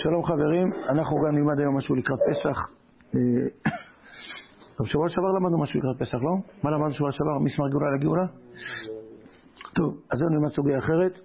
שלום חברים, אנחנו גם נלמד היום משהו לקראת פסח. בשבוע שעבר למדנו משהו לקראת פסח, לא? מה למדנו בשבוע שעבר? מסמר גאולה לגאולה? טוב, אז היום נלמד סוגיה אחרת.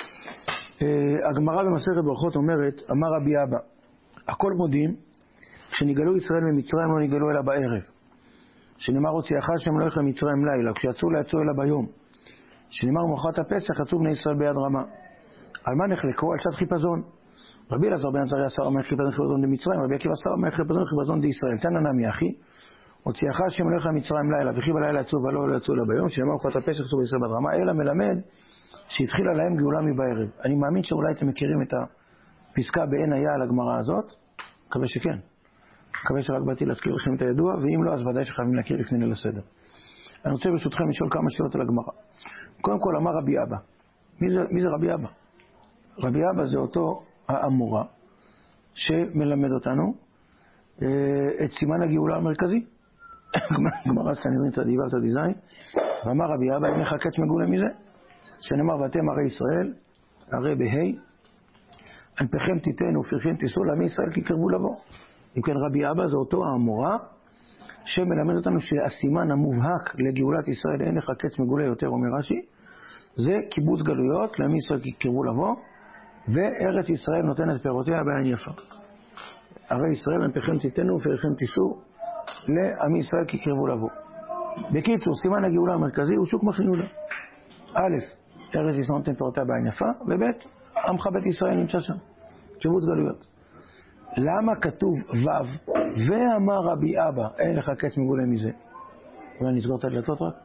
הגמרא במסכת ברכות אומרת, אמר רבי אבא, הכל מודים, כשנגאלו ישראל ממצרים לא נגאלו אלא בערב. שנאמר הוציאך השם אלוהיך ממצרים לילה, כשיצאו לא יצאו אלא ביום. שנאמר מחרת הפסח יצאו בני ישראל ביד רמה. על מה נחלקו? על שעת חיפזון. רבי אלעזר בן עזריה שר אומר חיפזון דמצרים, רבי עקיבא שר אומר חיפזון דישראל. תנא נמי אחי, הוציאך השם אלוהיך ממצרים לילה, וכי בלילה יצאו ולא יצאו אלא ביום, שנאמר מחרת הפסח יצאו בני ישראל ביד רמה, אלא מלמד שהתחילה להם גאולה מבערב. אני מאמין שאולי אתם מכירים את הפסקה בעין היה על הגמרא הזאת, מקווה שכן. מקווה שרק באתי להזכיר לכם את הידוע, ואם לא, אז ודאי שחייבים להכיר לפני ליל הסדר. אני רוצה ברשותכם לשאול כמה שאלות על הגמרא. קודם כל אמר רבי אבא. מי זה רבי אבא? רבי אבא זה אותו האמורה שמלמד אותנו את סימן הגאולה המרכזי. גמרא סנהדרין צדי"ו צדי"ז, ואמר רבי אבא, אין לך קץ מגולה מזה? שנאמר ואתם הרי ישראל, הרי בהי, ענפיכם תיתנו ופרחיכם תישאו לעמי ישראל כי קרבו לבוא. אם כן רבי אבא זה אותו האמורה שמלמד אותנו שהסימן המובהק לגאולת ישראל אין לך קץ מגולה יותר, אומר רש"י, זה קיבוץ גלויות לעמי ישראל כי קרבו לבוא, וארץ ישראל נותנת פירותיה בעין יפה. הרי ישראל ענפיכם תיתנו ופרחיכם תישאו לעמי ישראל כי קרבו לבוא. בקיצור, סימן הגאולה המרכזי הוא שוק מחנה יהודה. א', ארץ ישראל נותנת פירותיה בעין יפה, וב', עמך בית ישראל נמצא שם, קיבוץ גלויות. למה כתוב ו' ואמר רבי אבא אין לך קץ מגולה מזה? אולי נסגור את הדלתות רק?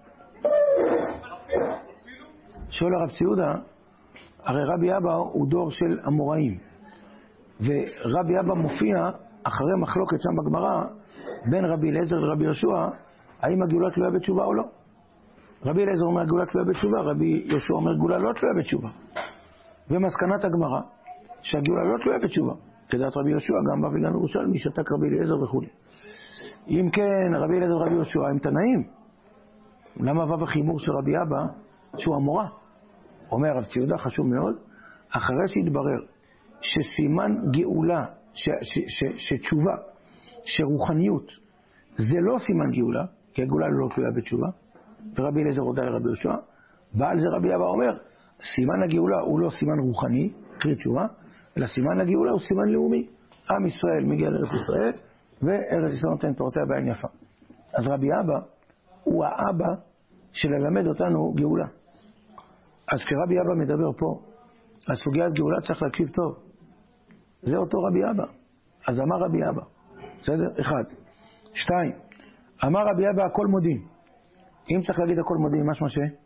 שואל הרב ציודה, הרי רבי אבא הוא דור של אמוראים, ורבי אבא מופיע אחרי מחלוקת שם בגמרא בין רבי אליעזר לרבי יהושע, האם הגאולה תלויה בתשובה או לא. רבי אליעזר אומר גאולה תלויה בתשובה, רבי יהושע אומר גאולה לא תלויה בתשובה. ומסקנת הגמרא שהגאולה לא תלויה בתשובה, כדעת רבי יהושע, גם בא וגם ירושלמי, שתק רבי אליעזר וכו'. אם כן, רבי אליעזר ורבי יהושע הם תנאים. למה בא בחיבור של רבי אבא שהוא אמורה? אומר הרב ציודה, חשוב מאוד, אחרי שהתברר שסימן גאולה, שתשובה, שרוחניות, זה לא סימן גאולה, כי הגאולה לא תלויה בתשובה, ורבי אליעזר הודה לרבי יהושע, ועל זה רבי אבא אומר, סימן הגאולה הוא לא סימן רוחני, קרי תשובה, אלא סימן הגאולה הוא סימן לאומי. עם ישראל מגיע לארץ ישראל, וארץ ישראל נותן פירותיה בעין יפה. אז רבי אבא הוא האבא שללמד אותנו גאולה. אז כשרבי אבא מדבר פה, על סוגיית גאולה צריך להקשיב טוב. זה אותו רבי אבא. אז אמר רבי אבא. בסדר? 1. 2. אמר רבי אבא הכל מודים. אם צריך להגיד הכל מודים, משמע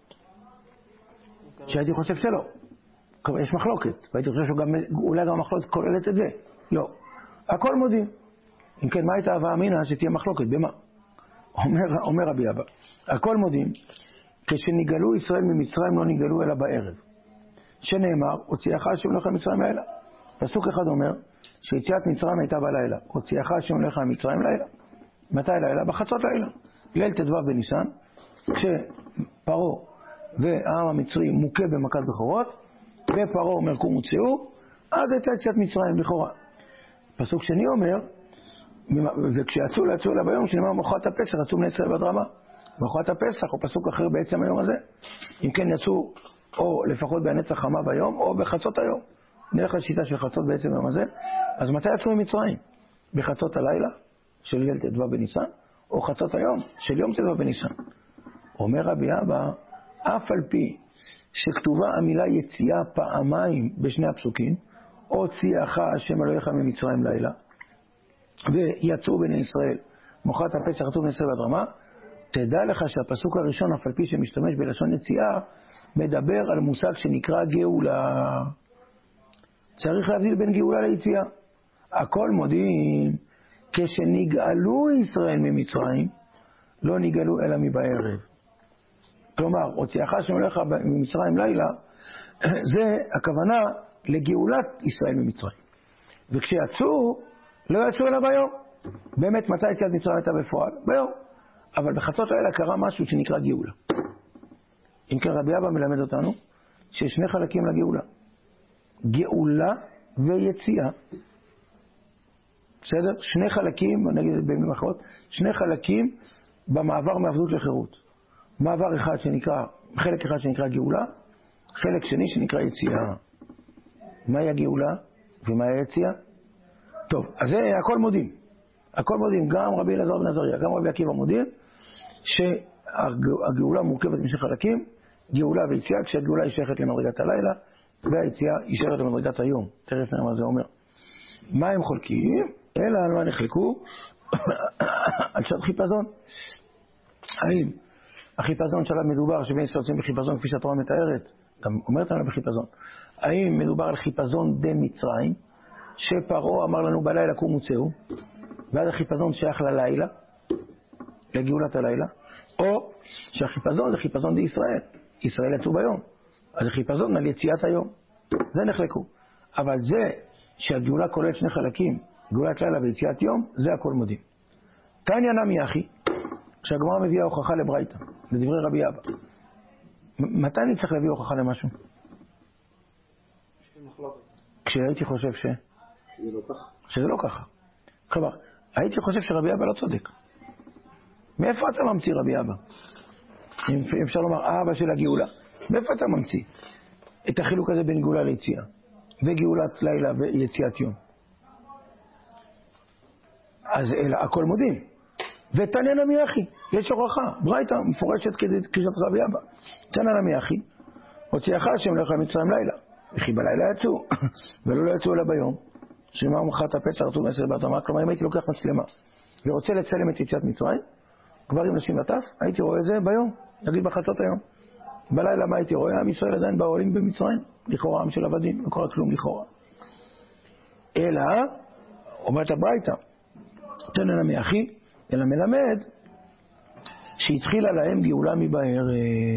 שהייתי חושב שלא. יש מחלוקת, והייתי חושב שאולי גם המחלוקת כוללת את זה. לא. הכל מודים. אם כן, מה הייתה הווה אמינא שתהיה מחלוקת? במה? אומר רבי אבא. הכל מודים, כשנגאלו ישראל ממצרים לא נגאלו אלא בערב. שנאמר, הוציאך השם אלוהיך ממצרים לילה. פסוק אחד אומר, שיציאת מצרים הייתה בלילה. הוציאך השם אלוהיך ממצרים לילה. מתי לילה? בחצות לילה. ליל ט"ו בניסן, כשפרעה והעם המצרי מוכה במכת בכורות, ופרעה אומר קומו צאו, אז הייתה יציאת מצרים לכאורה. פסוק שני אומר, וכשיצאו לא יצאו אלא ביום, שנאמר מחרת הפסח יצאו בני ישראל ביד רמה. מחרת הפסח הוא פסוק אחר בעצם היום הזה. אם כן יצאו או לפחות בהנץ החמה ביום או בחצות היום. נלך לשיטה של חצות בעצם היום הזה. אז מתי יצאו ממצרים? בחצות הלילה של ליל ט"ו בניסן, או חצות היום של יום ט"ו בניסן. אומר רבי אבא, אף על פי שכתובה המילה יציאה פעמיים בשני הפסוקים, הוציאך השם אלוהיך ממצרים לילה, ויצאו בני ישראל מחרת הפסח יצאו בני ישראל ביד רמה, תדע לך שהפסוק הראשון, אף על פי שמשתמש בלשון יציאה, מדבר על מושג שנקרא גאולה. צריך להבדיל בין גאולה ליציאה. הכל מודים, כשנגאלו ישראל ממצרים, לא נגאלו אלא מבערב. כלומר, הוציאך השם אלוהיך ממצרים לילה, זה הכוונה לגאולת ישראל ממצרים. וכשיצאו, לא יצאו אלא ביום. באמת, מתי יציאת מצרים הייתה בפועל? ביום. אבל בחצות לילה קרה משהו שנקרא גאולה. אם כן רבי אבא מלמד אותנו שיש שני חלקים לגאולה. גאולה ויציאה. בסדר? שני חלקים, נגיד במילים אחרות, שני חלקים במעבר מעבדות לחירות. מעבר אחד שנקרא, חלק אחד שנקרא גאולה, חלק שני שנקרא יציאה. מהי הגאולה ומהי היציאה? טוב, אז זה הכל מודים. הכל מודים, גם רבי אלעזר בן עזריה, גם רבי עקיבא מודים, שהגאולה מורכבת משני חלקים, גאולה ויציאה, כשהגאולה היא שייכת למדרגת הלילה, והיציאה היא שייכת למדרגת היום. תכף נראה מה זה אומר. מה הם חולקים? אלא על מה נחלקו? על שעת חיפזון. האם החיפזון שעליו מדובר, שבין ישראל יוצאים בחיפזון כפי שהתורה מתארת, גם אומרת לנו בחיפזון, האם מדובר על חיפזון במצרים, שפרעה אמר לנו בלילה קומו צאו, ואז החיפזון שייך ללילה, לגאולת הלילה, או שהחיפזון זה חיפזון בישראל, ישראל יצאו ביום, אז החיפזון על יציאת היום, זה נחלקו. אבל זה שהגאולה כוללת שני חלקים, גאולת לילה ויציאת יום, זה הכל מודים. תניא נמי אחי, כשהגמרא מביאה הוכחה לברייתא, לדברי רבי אבא, מתי אני צריך להביא הוכחה למשהו? כשהייתי חושב שזה לא ככה. כלומר, הייתי חושב שרבי אבא לא צודק. מאיפה אתה ממציא רבי אבא? אם אפשר לומר, אבא של הגאולה. מאיפה אתה ממציא את החילוק הזה בין גאולה ליציאה? וגאולת לילה ויציאת יום. אז אלא הכל מודים. ותניא נמי אחי, יש הוכחה, ברייתא מפורשת כדרישת רבי אבא. תניא נמי אחי, הוציאך השם לך מצרים לילה, וכי בלילה יצאו, ולא יצאו אלא ביום, שמה ומחת הפצע ארצו מעשר בת אמר, כלומר אם הייתי לוקח מצלמה, ורוצה לצלם את יציאת מצרים, גברים נשים וטף, הייתי רואה את זה ביום, נגיד בחצות היום. בלילה מה הייתי רואה? עם ישראל עדיין באוהלים במצרים, לכאורה עם של עבדים, לא קורה כלום לכאורה. אלא, אומרת הברייתא, תניא נמי אחי, אלא מלמד שהתחילה להם גאולה מבערב.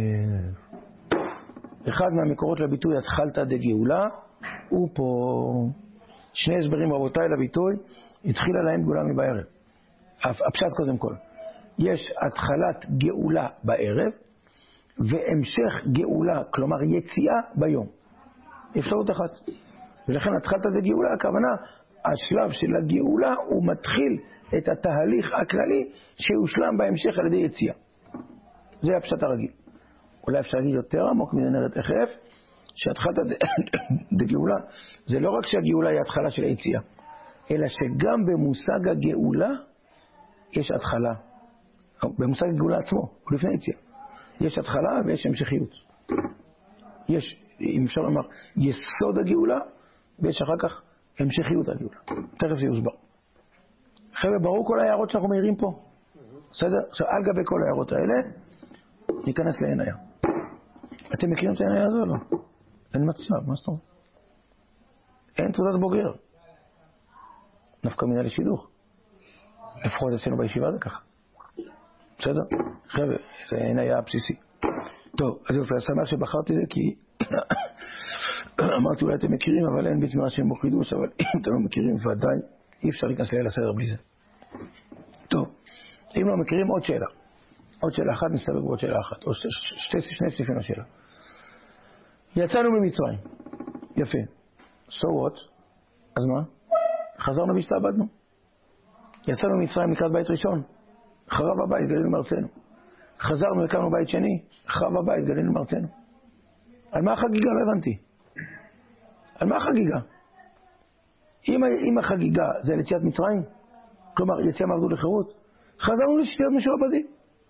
אחד מהמקורות לביטוי התחלתא דגאולה הוא פה. שני הסברים רבותיי לביטוי, התחילה להם גאולה מבערב. הפשט קודם כל, יש התחלת גאולה בערב והמשך גאולה, כלומר יציאה ביום. אפשרות אחת. ולכן התחלתא דגאולה, הכוונה השלב של הגאולה הוא מתחיל את התהליך הכללי שיושלם בהמשך על ידי יציאה. זה הפשט הרגיל. אולי אפשר להגיד יותר עמוק מזה, נראה תכף, שהתחלתא דגאולה זה לא רק שהגאולה היא התחלה של היציאה, אלא שגם במושג הגאולה יש התחלה. במושג הגאולה עצמו, לפני היציאה. יש התחלה ויש המשכיות. יש, אם אפשר לומר, יסוד הגאולה, ויש אחר כך המשכיות הגאולה. תכף זה יוסבר. חבר'ה, ברור כל ההערות שאנחנו מעירים פה? בסדר? עכשיו, על גבי כל ההערות האלה, ניכנס לעין היה. אתם מכירים את העין היה הזו או לא? אין מצב, מה זאת אומרת? אין תעודת בוגר. נפקא מינה לשידוך. לפחות אצלנו בישיבה זה ככה. בסדר? חבר'ה, זה עין היה הבסיסי. טוב, אז יופי, השמח שבחרתי זה כי אמרתי אולי אתם מכירים, אבל אין בית מדרש שם בו חידוש, אבל אם אתם לא מכירים, ודאי אי אפשר להיכנס ליל הסדר בלי זה. טוב, אם לא מכירים, עוד שאלה. עוד שאלה אחת, נסתבר בעוד שאלה אחת. או שני סעיפים לשאלה. יצאנו ממצרים. יפה. So what? אז מה? חזרנו והשתעבדנו. יצאנו ממצרים לקראת בית ראשון. חרב הבית, גלינו מארצנו. חזרנו, הקמנו בית שני. חרב הבית, גלינו מארצנו. על מה החגיגה? לא הבנתי. על מה החגיגה? אם החגיגה זה על יציאת מצרים, כלומר יציאה מעבדות לחירות, חזרנו להיות משועבדים.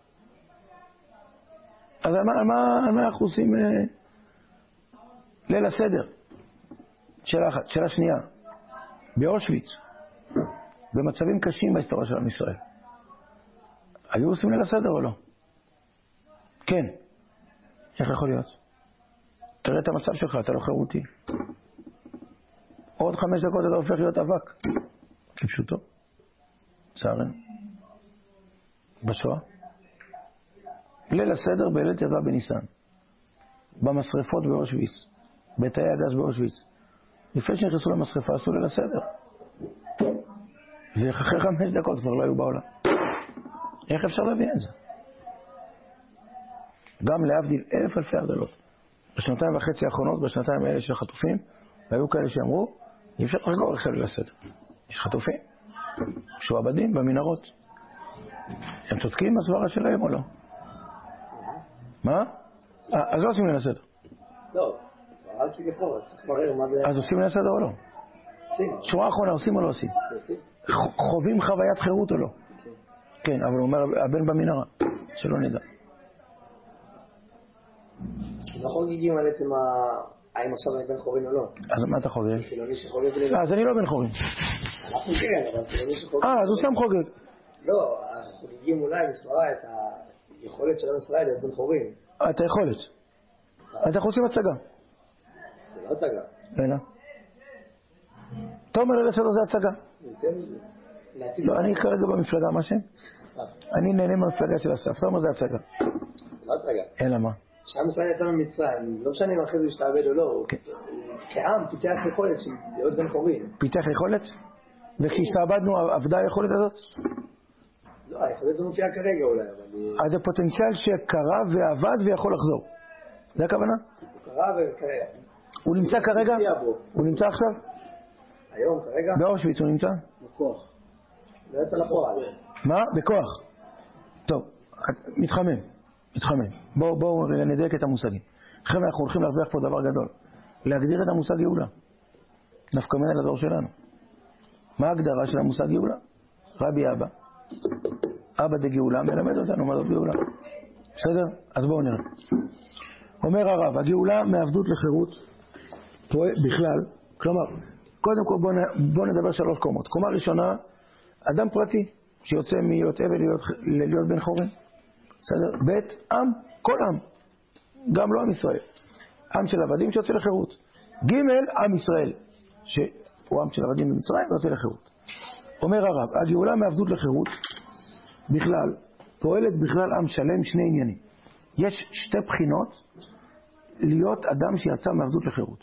אז על מה אנחנו עושים ליל הסדר? שאלה אחת. שאלה שנייה. באושוויץ, במצבים קשים בהיסטוריה של עם ישראל, היו עושים ליל הסדר או לא? כן. איך יכול להיות? תראה את המצב שלך, אתה לא חירותי. עוד 5 דקות אתה הופך להיות אבק. כפשוטו. צערנו. בשואה. ליל הסדר בליל ט"ו בניסן. במשרפות באושוויץ. בתאי הגז באושוויץ. לפני שנכנסו למשרפה עשו ליל הסדר. ואחרי 5 דקות כבר לא היו בעולם. איך אפשר להביא את זה? גם להבדיל 1000 אלפי הבדלות. בשנתיים וחצי האחרונות, בשנתיים האלה של החטופים, והיו כאלה שאמרו, אי אפשר לחגור עכשיו ליל הסדר. יש חטופים. משועבדים במנהרות. הם צודקים בסברה שלהם או לא? מה? אז לא עושים ליל הסדר. לא, אל כביכול, צריך לברר מה זה... אז עושים ליל הסדר או לא? עושים. שורה אחרונה, עושים או לא עושים? חווים חוויית חירות או לא? כן, אבל הוא אומר, הבן במנהרה, שלא נדע. לא חוגגים על עצם האם עכשיו אני בן חורין או לא. אז מה אתה חוגג? חילוני שחוגג לי... אז אני לא בן חורין. אנחנו כן, אבל חילוני שחוגג... אז הוא סתם חוגג. לא, חוגגים אולי בסברה את היכולת של עם ישראל להיות בן חורין. את היכולת. אנחנו עושים הצגה. זה לא הצגה. אלא. אתה אומר ליל הסדר זה הצגה. לא, אני כרגע במפלגה, מה שם? אני נהנה מהמפלגה של אסף. אתה אומר זה הצגה. זה לא הצגה. אלא מה? שעם ישראל יצא ממצרים, לא משנה אם אחרי זה ישתעבד או לא, כעם פיתח יכולת של להיות בן חורין. פיתח יכולת? וכשהשתעבדנו עבדה היכולת הזאת? לא, היכולת זה מופיעה כרגע אולי, אבל... אז זה פוטנציאל שקרה ועבד ויכול לחזור. זה הכוונה? הוא קרה וכרגע. הוא נמצא כרגע? הוא נמצא עכשיו? היום, כרגע? באושוויץ הוא נמצא? בכוח. לא יצא לפועל. מה? בכוח. טוב, מתחמם. בואו נדייק את המושגים. חבר'ה, אנחנו הולכים להרוויח פה דבר גדול. להגדיר את המושג גאולה. דווקא מנהל הדור שלנו. מה ההגדרה של המושג גאולה? רבי אבא דגאולה מלמד אותנו מה זאת גאולה. בסדר? אז בואו נראה. אומר הרב, הגאולה מעבדות לחירות בכלל, כלומר, קודם כל בואו נדבר 3 קומות. קומה ראשונה, אדם פרטי שיוצא מלהיות עבד להיות בן חורין. בסדר? בית, עם, כל עם, גם לא עם ישראל. עם של עבדים שיוצא לחירות. ג' עם ישראל, שהוא עם של עבדים במצרים ויוצא לחירות. אומר הרב, הגאולה מעבדות לחירות בכלל, פועלת בכלל עם שלם 2 עניינים. יש 2 בחינות להיות אדם שיצא מעבדות לחירות.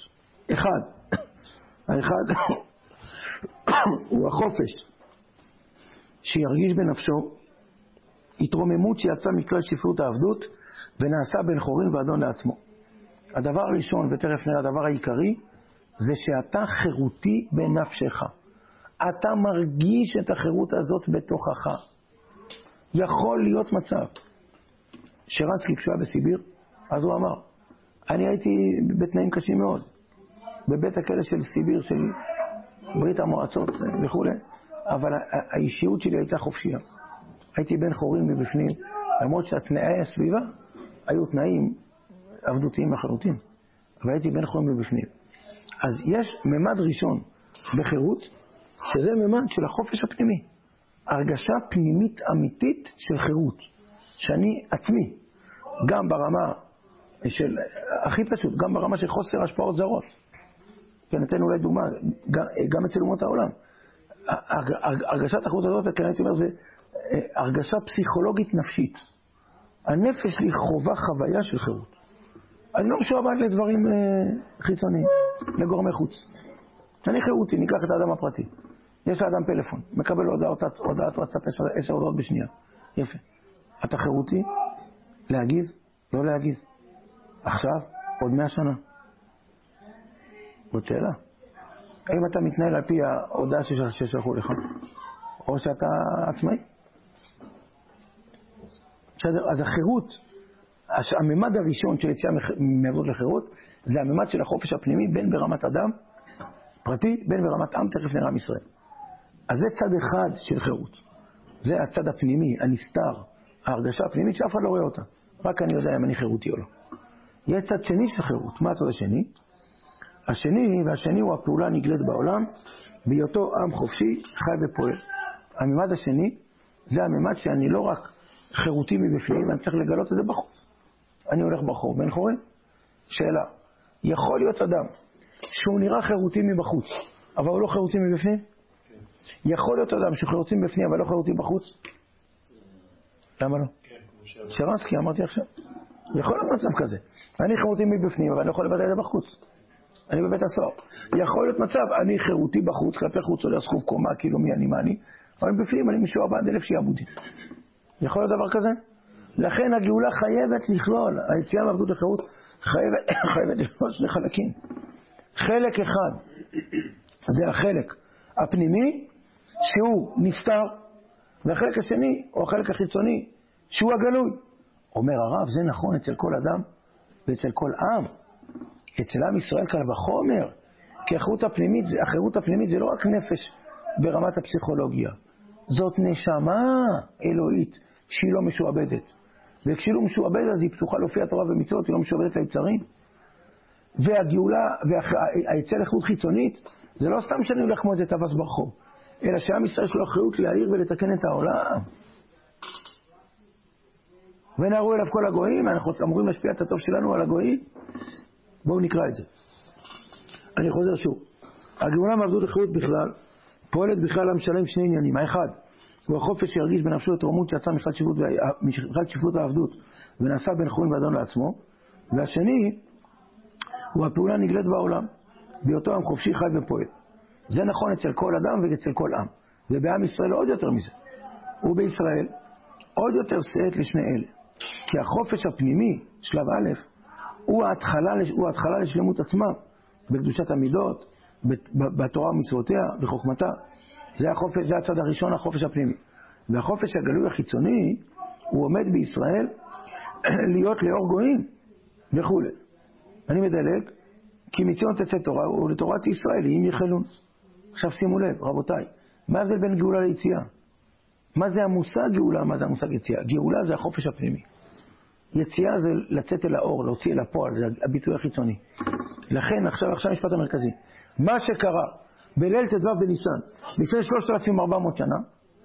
האחד הוא החופש שירגיש בנפשו התרוממות שיצא מכלל שפלות העבדות ונעשה בן חורין ואדון לעצמו. הדבר הראשון, ותכף נראה הדבר העיקרי, זה שאתה חירותי בנפשך. אתה מרגיש את החירות הזאת בתוכך. יכול להיות מצב שרנסקי כשהוא היה בסיביר, אז הוא אמר, אני הייתי בתנאים קשים מאוד, בבית הכלא של סיביר, של ברית המועצות וכו', אבל האישיות שלי הייתה חופשייה. הייתי בן חורין מבפנים, למרות שהתנאי הסביבה היו תנאים עבדותיים לחלוטין, אבל הייתי בן חורין מבפנים. אז יש ממד ראשון בחירות, שזה ממד של החופש הפנימי. הרגשה פנימית אמיתית של חירות, שאני עצמי, גם ברמה של, הכי פשוט, גם ברמה של חוסר השפעות זרות. כן, נתן אולי דוגמה, גם אצל אומות העולם. הרגשת החירות הזאת, כן, הייתי אומר, זה הרגשה פסיכולוגית נפשית. הנפש לי חובה חוויה של חירות. אני לא משועבד לדברים חיצוניים, לגורמי חוץ. אני חירותי, ניקח את האדם הפרטי. יש לאדם פלאפון, מקבל הודעת וואטסאפ 10 הודעות בשנייה. יפה. אתה חירותי להגיב, לא להגיב. עכשיו, עוד 100 שנה. עוד שאלה. האם אתה מתנהל על פי ההודעה ששלחו לך? או שאתה עצמאי? בסדר, אז החירות, הממד הראשון של יציאה מעבדות לחירות, זה הממד של החופש הפנימי בין ברמת אדם פרטי, בין ברמת עם, תכף נראה עם ישראל. אז זה צד אחד של חירות. זה הצד הפנימי, הנסתר, ההרגשה הפנימית שאף אחד לא רואה אותה. רק אני יודע אם אני חירותי או לא. יש צד שני של חירות. מה הצד השני? השני הוא הפעולה הנגלית בעולם, בהיותו עם חופשי, חי ופועל. הממד השני, זה הממד שאני לא רק חירותי מבפנים, אני צריך לגלות את זה בחוץ. אני הולך ברחוב, בן חורין. שאלה, יכול להיות אדם שהוא נראה חירותי מבחוץ, אבל הוא לא חירותי מבפנים? יכול להיות אדם שהוא חירותי מבפנים, אבל לא חירותי בחוץ? למה לא? שרנסקי, אמרתי עכשיו. יכול להיות מצב כזה. אני חירותי מבפנים, אבל אני לא יכול לבטא את זה בחוץ. אני בבית הסוהר. יכול להיות מצב, אני חירותי בחוץ, כלפי חוץ עולה סחוב קומה, כאילו מי אני, מה אני, אבל בפנים אני משועבד 1000 שיעבודים. יכול להיות דבר כזה? לכן הגאולה חייבת לכלול, היציאה מעבדות לחירות חייבת לכלול 2 חלקים. חלק אחד, זה החלק הפנימי, שהוא נסתר, והחלק השני, או החלק החיצוני, שהוא הגלוי. אומר הרב, זה נכון אצל כל אדם ואצל כל עם. אצל עם ישראל קל וחומר, כי החירות הפנימית זה לא רק נפש ברמת הפסיכולוגיה, זאת נשמה אלוהית שהיא לא משועבדת. וכשהיא לא משועבדת, היא פתוחה להופיע התורה ומצוות, היא לא משועבדת ליצרים. והגאולה, והיצא לחירות חיצונית, זה לא סתם שאני הולך כמו איזה טווס ברחוב, אלא שעם ישראל יש לו אחריות להעיר ולתקן את העולם. ונערו אליו כל הגויים, אנחנו אמורים להשפיע את הטוב שלנו על הגויים. בואו נקרא את זה. אני חוזר שוב. הגאולה מעבדות לחירות בכלל, פועלת בכלל המשלם שני עניינים. האחד, הוא החופש שירגיש בנפשו את רומות שיצא מחד שפלות העבדות, ונעשה בין חורין ואדון לעצמו. והשני, הוא הפעולה נגלית בעולם, בהיותו עם חופשי חי ופועל. זה נכון אצל כל אדם ואצל כל עם. ובעם ישראל עוד יותר מזה. ובישראל עוד יותר שאת לשני אלה. כי החופש הפנימי, שלב א', הוא ההתחלה לשלמות עצמה, בקדושת המידות, בתורה ומצוותיה, בחוכמתה. זה החופש, זה הצד הראשון, החופש הפנימי. והחופש הגלוי החיצוני, הוא עומד בישראל להיות לאור גויים וכו'. אני מדלג, כי מציון תצא תורה, ולתורת ישראל, אם יחלון. עכשיו שימו לב, רבותיי, מה זה בין גאולה ליציאה? מה זה המושג גאולה, מה זה המושג יציאה? גאולה זה החופש הפנימי. יציאה זה לצאת אל האור, להוציא אל הפועל, זה הביטוי החיצוני. לכן, עכשיו המשפט המרכזי. מה שקרה בליל ט"ו בניסן, לפני 3,400 שנה,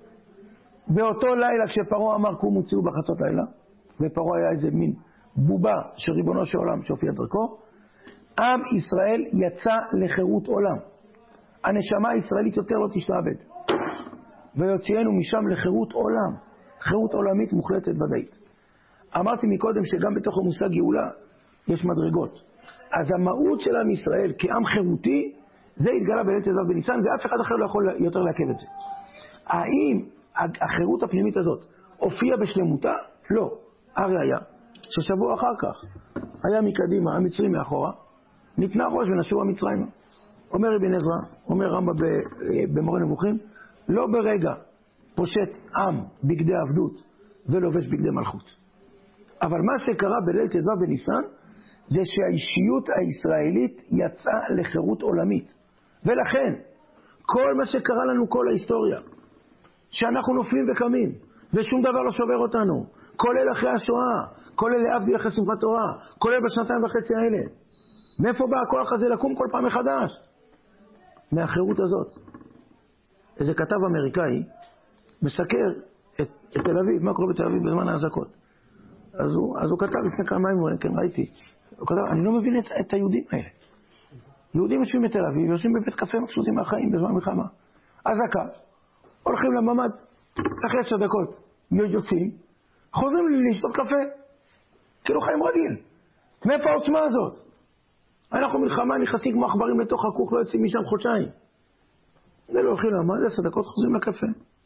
באותו לילה כשפרעה אמר קומו צאו בחצות לילה, ופרעה היה איזה מין בובה של ריבונו של עולם שהופיע דרכו, עם ישראל יצא לחירות עולם. הנשמה הישראלית יותר לא תשתעבד. ויוציאנו משם לחירות עולם, חירות עולמית מוחלטת ודאית. אמרתי מקודם שגם בתוך המושג גאולה יש מדרגות. אז המהות של עם ישראל כעם חירותי, זה התגלה בליל ט"ו בניסן, ואף אחד אחר לא יכול יותר לעכב את זה. האם החירות הפנימית הזאת הופיעה בשלמותה? לא. הראיה ששבוע אחר כך היה מקדימה המצרים מאחורה, ניתנה ראש ונשאו המצרים. אומר אבן עזרא, אומר רמב"ם במורה נבוכים, לא ברגע פושט עם בגדי עבדות ולובש בגדי מלכות. אבל מה שקרה בליל ט"ו בניסן זה שהאישיות הישראלית יצאה לחירות עולמית. ולכן כל מה שקרה לנו כל ההיסטוריה, שאנחנו נופלים וקמים ושום דבר לא שובר אותנו, כולל אחרי השואה, כולל להבדיל אחרי שמחת תורה, כולל בשנתיים וחצי האלה, מאיפה בא הכוח הזה לקום כל פעם מחדש? מהחירות הזאת. איזה כתב אמריקאי מסקר את תל אביב, מה קורה בתל אביב בזמן ההזקות. אז הוא כתב לפני כמה ימים, כן, ראיתי. הוא כתב, אני לא מבין את היהודים האלה. יהודים יושבים בתל אביב, יושבים בבית קפה מבסוטים מהחיים בזמן מלחמה. הזקה, הולכים לממד, אחרי 10 דקות יוצאים, חוזרים לשתות קפה, כאילו חיים רגיל. מאיפה העוצמה הזאת? אנחנו מלחמה נכנסים כמו עכברים לתוך הכוך, לא יוצאים משם חודשיים. זה לא הולכים לממד, 10 דקות חוזרים לקפה.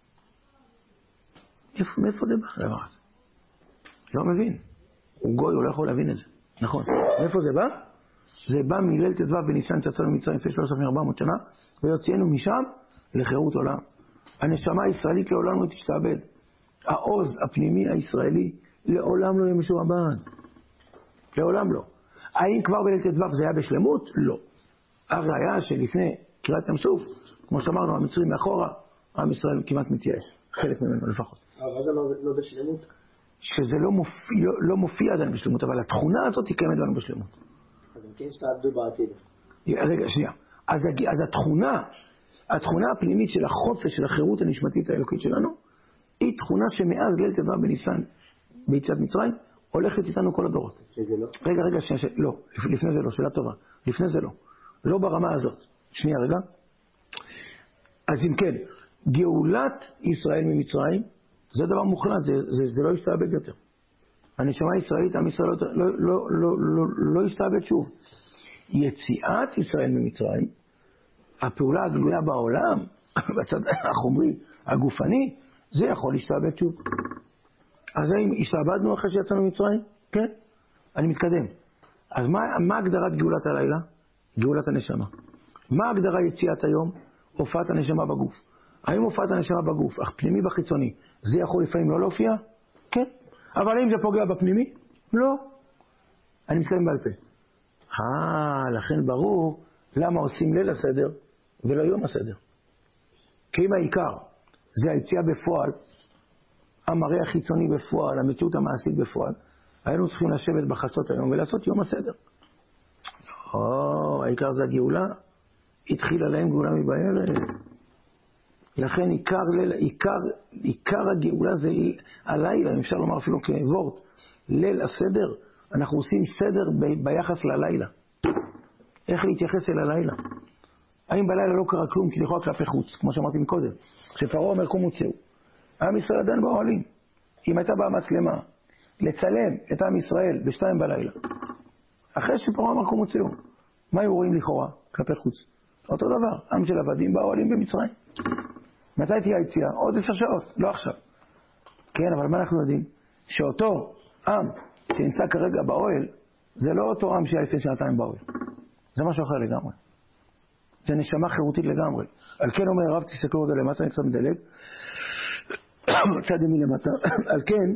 מאיפה זה בא? לא מבין. הוא גוי, הוא לא יכול להבין את זה. נכון. מאיפה זה בא? זה בא מליל ט"ו בניסן שיצאנו ממצרים לפני 3,400 שנה, ויוצאנו משם לחירות עולם. הנשמה הישראלית לעולם לא תשתעבד. העוז הפנימי הישראלי לעולם לא יהיה משועבד. לעולם לא. האם כבר בליל ט"ו זה היה בשלמות? לא. הראיה שלפני קריאת ים סוף, כמו שאמרנו, המצרים מאחורה, עם ישראל כמעט מתייאש. חלק ממנו לפחות. אבל זה לא בשלמות? שזה לא מופיע עדיין בשלמות, אבל התכונה הזאת היא קיימת לנו בשלמות. אז אם כן שתעבדו בעתיד. רגע, שנייה. אז התכונה הפנימית של החופש, של החירות הנשמתית האלוקית שלנו, היא תכונה שמאז ליל ט"ו בניסן ביציאת מצרים, הולכת איתנו כל הדורות. שזה לא? רגע, שנייה, לא. לפני זה לא, שאלה טובה. לפני זה לא. לא ברמה הזאת. שנייה, רגע. אז אם כן, גאולת ישראל ממצרים, זה דבר מוחלט, זה לא ישתעבד יותר. הנשמה הישראלית, עם ישראל לא ישתעבד שוב. יציאת ישראל ממצרים, הפעולה הגלויה בעולם, בצד החומרי, הגופני, זה יכול להשתעבד שוב. אז האם השתעבדנו אחרי שיצאנו ממצרים? כן. אני מתקדם. אז מה הגדרת גאולת הלילה? גאולת הנשמה. מה הגדרה יציאת היום? הופעת הנשמה בגוף. האם הופעת הנשמה בגוף, אך פנימי בחיצוני, זה יכול לפעמים לא להופיע? כן. אבל האם זה פוגע בפנימי? לא. אני מסיים בעל פה. לכן ברור למה עושים ליל הסדר ולא יום הסדר. כי אם העיקר זה היציאה בפועל, המראה החיצוני בפועל, המציאות המעשית בפועל, היינו צריכים לשבת בחצות היום ולעשות יום הסדר. העיקר זה הגאולה, התחילה להם גאולה מבערב. לכן עיקר הגאולה זה הלילה, אפשר לומר אפילו כוורט, ליל הסדר. אנחנו עושים סדר ביחס ללילה. איך להתייחס אל הלילה? האם בלילה לא קרה כלום כי לכאורה כלפי חוץ, כמו שאמרתי מקודם, כשפרעה אומר קומו צאו. עם ישראל עדיין באוהלים. אם הייתה באה מצלמה לצלם את עם ישראל ב2 בלילה, אחרי שפרעה אמר קומו צאו, מה היו רואים לכאורה כלפי חוץ? אותו דבר, עם של עבדים באוהלים במצרים. מתי תהיה היציאה? עוד 10 שעות, לא עכשיו. כן, אבל מה אנחנו יודעים? שאותו עם שנמצא כרגע באוהל, זה לא אותו עם שהיה לפני 2 באוהל. זה משהו אחר לגמרי. זה נשמה חירותית לגמרי. על כן אומר הרב, תסתכלו רגע למטה, אני קצת מדלג. צד ימין למטה. על כן,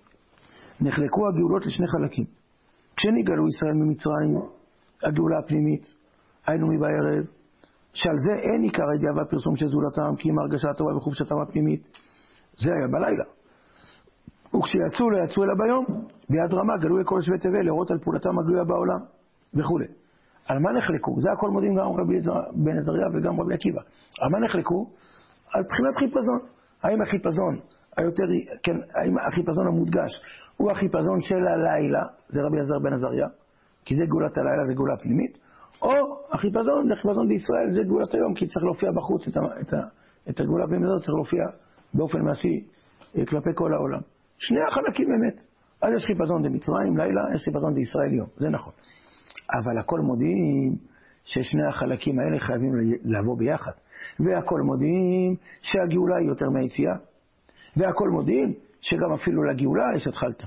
נחלקו הגאולות לשני חלקים. כשנגאלו ישראל ממצרים, הגאולה הפנימית, היינו מבערב, שעל זה אין עיקר הידיעה והפרסום של זולתם, כי עם הרגשה הטובה וחופשתם הפנימית, זה היה בלילה. וכשיצאו לא יצאו אלא ביום, ביד רמה גלו לכל שבט תבל, לראות על פעולתם הגלויה בעולם, וכו'. על מה נחלקו? זה הכל מודים גם רבי בן עזריה וגם רבי עקיבא. על מה נחלקו? על בחינת חיפזון. האם החיפזון היותר, כן, האם החיפזון המודגש הוא החיפזון של הלילה, זה רבי עזר בן עזריה, כי זה גאולת הלילה, זה גאולה פנימית, או החיפזון בישראל זה גאולת היום, כי צריך להופיע בחוץ את הגאולה הפנימית הזאת, צריך להופיע באופן מעשי כלפי כל העולם. שני החלקים באמת. אז יש חיפזון במצרים לילה, יש חיפזון בישראל יום, זה נכון. אבל הכל מודיעים ששני החלקים האלה חייבים לבוא ביחד. והכל מודיעים שהגאולה היא יותר מהיציאה. והכל מודיעים שגם אפילו לגאולה יש התחלת.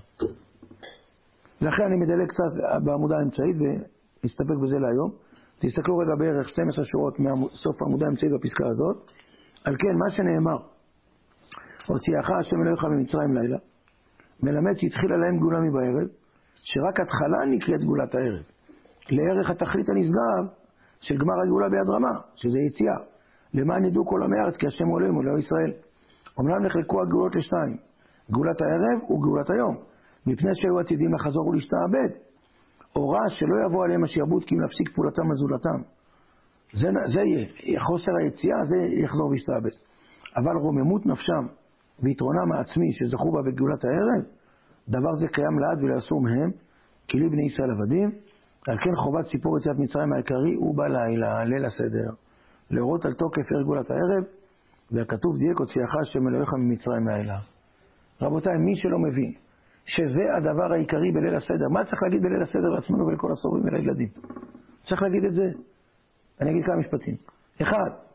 לכן אני מדלג קצת בעמודה האמצעית והסתפק בזה להיום. תסתכלו רגע בערך 12 שורות מסוף העמודה האמצעית בפסקה הזאת. על כן מה שנאמר, הוציאך השם אלוהיך ממצרים לילה, מלמד שהתחילה להם גאולה מבערב, שרק התחלה נקראת גאולת הערב. לערך התכלית הנשגב של גמר הגאולה ביד רמה, שזה יציאה. למען ידעו כל עמי הארץ כי השם הוא אלוהים, אלוהי ישראל. אומנם נחלקו הגאולות לשתיים, גאולת הערב וגאולת היום, מפני שהיו עתידים לחזור ולהשתעבד. הוראה שלא יבוא עליהם השעבוד כי אם להפסיק פעולתם וזולתם. זה יהיה, חוסר היציאה, זה יחזור וישתעבד. אבל רוממות נפשם ויתרונם העצמי שזכו בה בגאולת הערב, דבר זה קיים לעד ולאסור מהם, כי לי בני ישראל עבדים. על כן חובת סיפור יציאת מצרים העיקרי הוא בלילה, ליל הסדר, להורות על תוקף גאולת הערב, והכתוב דייק הוציאך השם אלוהיך ממצרים מהלילה. רבותיי, מי שלא מבין שזה הדבר העיקרי בליל הסדר, מה צריך להגיד בליל הסדר לעצמנו ולכל הסורים ולילדים? צריך להגיד את זה. אני אגיד כמה משפטים. 1.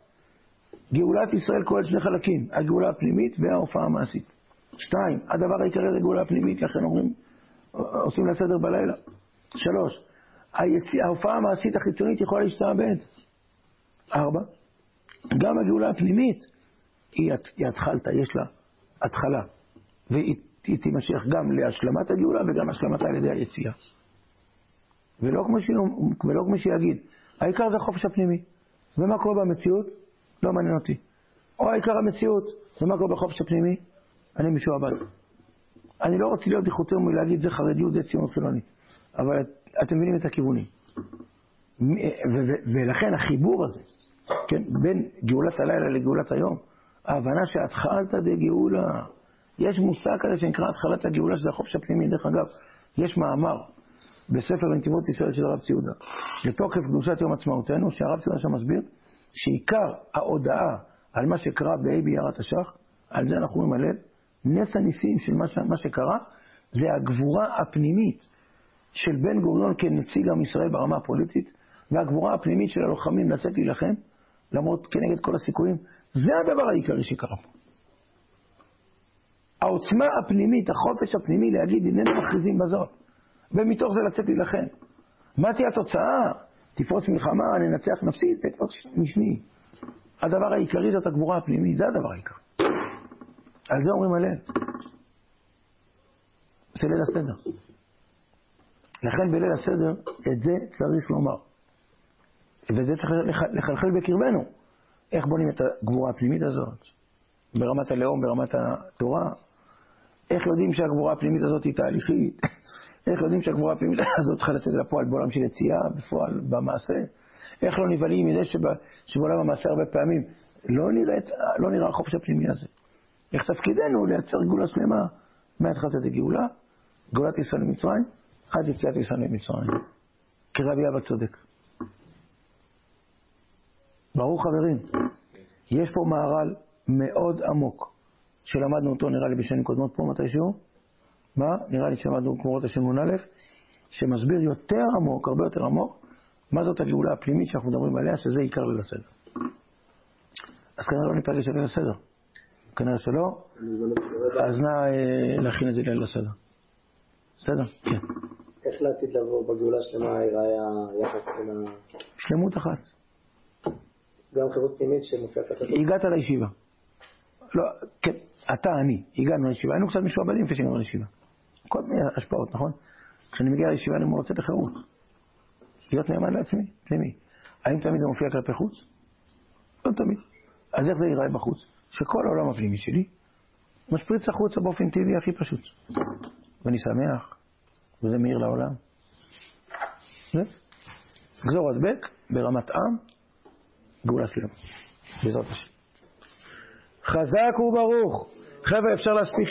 גאולת ישראל כוללת שני חלקים, הגאולה הפנימית וההופעה המעשית. 2. הדבר העיקרי זה גאולה הפנימית, לכן אומרים, עושים לסדר בלילה. 3. ההופעה המעשית החיצונית יכולה להשתעבד. 4. גם הגאולה הפנימית היא התחלת, יש לה התחלה, והיא תימשך גם להשלמת הגאולה וגם השלמתה על ידי היציאה. ולא כמו שיגיד, העיקר זה החופש הפנימי. ומה קורה במציאות? לא מעניין אותי. או העיקר המציאות, ומה קורה בחופש הפנימי? אני משועבד. אני לא רוצה להיות דיחותי מלהגיד זה חרדיות, זה ציונות חילונית. אבל אתם מבינים את הכיוונים. ולכן החיבור הזה, כן, בין גאולת הלילה לגאולת היום, ההבנה שהתחלת דגאולה, יש מושג כזה שנקרא התחלת הגאולה, שזה החופש הפנימי. דרך אגב, יש מאמר בספר בנתיבות ישראל של הרב ציודה, לתוקף קדושת יום עצמאותנו, שהרב ציודה שם מסביר, שעיקר ההודעה על מה שקרה בה' באייר התש"ח, על זה אנחנו רואים הלב, נס הניסים של מה שקרה, זה הגבורה הפנימית של בן גוריון כנציג עם ישראל ברמה הפוליטית, והגבורה הפנימית של הלוחמים לצאת להילחם, למרות כנגד כל הסיכויים, זה הדבר העיקרי שקרה פה. העוצמה הפנימית, החופש הפנימי להגיד, איננו מכריזים בזאת, ומתוך זה לצאת להילחם. מה תהיה התוצאה? תפרוץ מלחמה, ננצח נפסית, זה כבר משני. הדבר העיקרי זאת הגבורה הפנימית, זה הדבר העיקרי. על זה אומרים הלל. זה ליל הסדר. לכן בליל הסדר את זה צריך לומר. וזה צריך לחלחל בקרבנו. איך בונים את הגבורה הפנימית הזאת? ברמת הלאום, ברמת התורה. איך יודעים שהגבורה הפנימית הזאת היא תהליכית? איך יודעים שהגבורה הפנימית הזאת צריכה לצאת לפועל בעולם של יציאה, בפועל, במעשה? איך לא נבלים מזה שבעולם המעשה הרבה פעמים לא נראה החופש הפנימי הזה? איך תפקידנו לייצר גאולה שלמה מהתחלת הגאולה, גאולת ישראל למצרים, עד יציאת ישראל למצרים. כרבי אבא צודק. ברור חברים, יש פה מערל מאוד עמוק, שלמדנו אותו נראה לי בשנים קודמות פה מתישהו, מה? נראה לי שלמדנו כמורות השם א', שמסביר יותר עמוק, הרבה יותר עמוק, מה זאת הגאולה הפנימית שאנחנו מדברים עליה, שזה עיקר ליל הסדר. אז כנראה לא ניפגש ליל הסדר. כנראה שלא, אז נא להכין את זה ליל הסדר. בסדר? כן. איך לעתיד לבוא בגאולה שלמה ייראה היחס בין שלמות אחת. גם חברות פנימית שמופיעה כתוב. הגעת לישיבה. לא, כן, אתה, אני, הגענו לישיבה. היינו קצת משועבדים לפני שהגענו לישיבה. כל מיני השפעות, נכון? כשאני מגיע לישיבה אני רוצה לחירות. להיות נאמן לעצמי, פנימי. האם תמיד זה מופיע כלפי חוץ? לא תמיד. אז איך זה ייראה בחוץ? שכל העולם הפנימי שלי משפריץ החוצה באופן טבעי הכי פשוט. ואני שמח, וזה מאיר לעולם. גזור הדבק ברמת עם, גאולה שלמה. בעזרת השם. חזק וברוך. חבר'ה, אפשר להספיק